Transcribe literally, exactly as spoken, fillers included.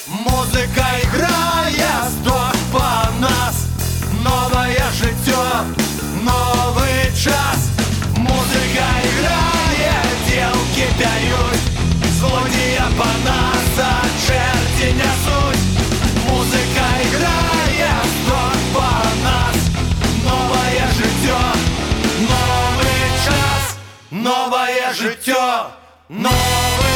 Музика грає, сток по нас, новое життя, новий час. Музика грає, дівки п'ють, злодія по нас, а черті несуть. Музика грає, сток по нас, новое життя, новий час, новое життя, новий